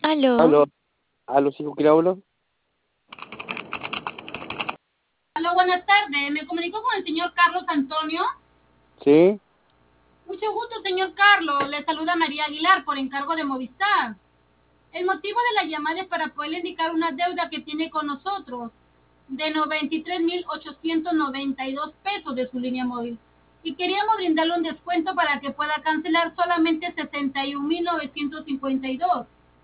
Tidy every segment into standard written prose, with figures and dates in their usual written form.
Aló, Aló, aló, sí, ¿con quién hablo? Hola, buenas tardes. Me comunico con el señor Carlos Antonio. Sí, Mucho gusto, señor Carlos. Le saluda María Aguilar por encargo de Movistar. El motivo de la llamada es para poderle indicar una deuda que tiene con nosotros de 93.892 pesos de su línea móvil. Y queríamos brindarle un descuento para que pueda cancelar solamente 61.952.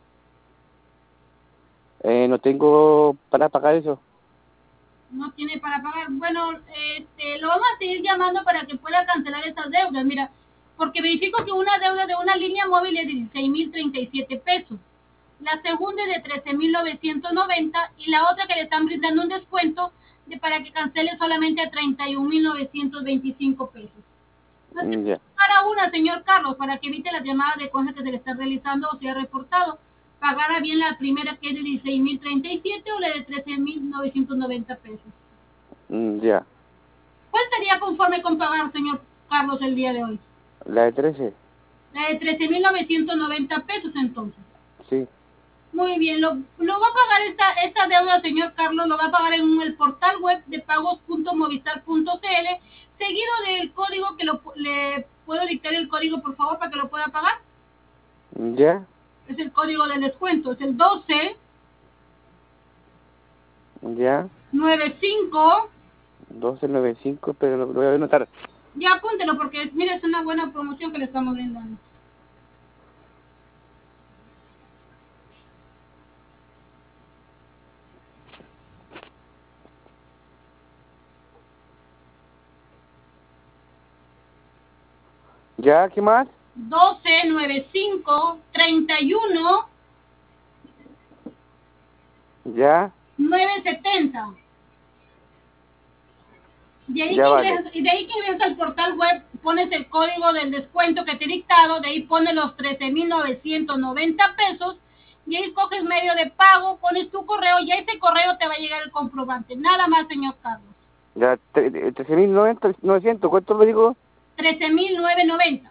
no tengo para pagar eso. No tiene para pagar. Bueno, lo vamos a seguir llamando para que pueda cancelar esas deudas. Mira, porque verifico que una deuda de una línea móvil es de 16.037 pesos. La segunda es de 13.990 y la otra que le están brindando un descuento para que cancele solamente a 31.925 pesos. No sé Ya, para una, señor Carlos, para que evite las llamadas de cosas que se le están realizando o sea reportado. Pagara bien la primera que es de 16.037 o la de 13.990 pesos. ya. ¿Cuál estaría conforme con pagar, señor Carlos, el día de hoy? La de 13, La de 13.990 pesos, entonces. sí. Muy bien, lo va a pagar esta deuda, señor Carlos, lo va a pagar en el portal web de pagos.movistar.cl, seguido del código que le puedo dictar el código, por favor, para que lo pueda pagar. Ya, Es el código del descuento, es el 12 ya. 95. 1295, pero lo voy a anotar. Ya apúntelo porque mire, es una buena promoción que le estamos brindando. Ya, ¿qué más? 12 95 31 Ya, 970. ya vale. De ahí que ingresas al portal web, pones el código del descuento que te he dictado, de ahí pones los 13.990 pesos, y ahí coges medio de pago, pones tu correo y a ese correo te va a llegar el comprobante. Nada más, señor Carlos. Ya, 13.900, ¿cuánto lo digo? 13.990.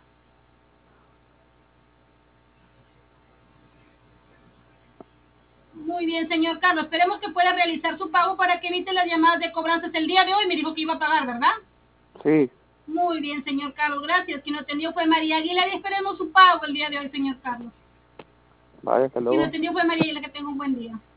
Muy bien, señor Carlos. Esperemos que pueda realizar su pago para que evite las llamadas de cobranzas el día de hoy. Me dijo que iba a pagar, ¿verdad? Sí, Muy bien, señor Carlos. Gracias. Quien lo atendió fue María Aguilar y esperemos su pago el día de hoy, señor Carlos. vale, hasta Quien lo luego. atendió fue María Aguilar. Que tenga un buen día.